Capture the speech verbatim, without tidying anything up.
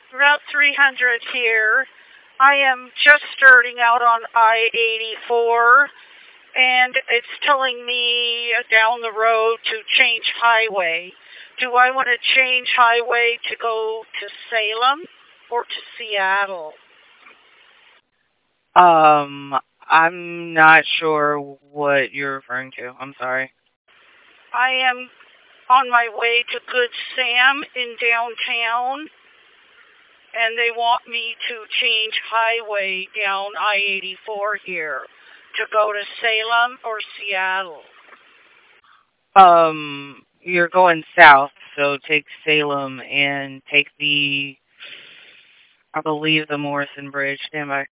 Route three hundred here. I am just starting out on I eighty-four, and it's telling me down the road to change highway. Do I want to change highway to go to Salem or to Seattle? Um, I'm not sure what you're referring to. I'm sorry. I am on my way to Good Sam in downtown, and they want me to change highway down I eighty-four here to go to Salem or Seattle. Um, you're going south, so take Salem and take the, I believe, the Morrison Bridge. Stand by.